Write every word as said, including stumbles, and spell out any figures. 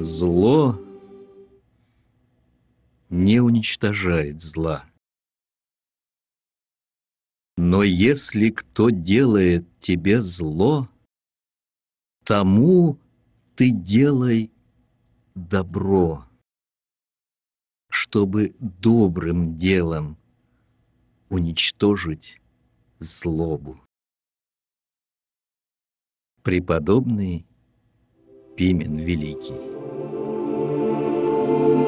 Зло не уничтожает зла. Но если кто делает тебе зло, тому ты делай добро, чтобы добрым делом уничтожить злобу. Преподобный Пимен Великий.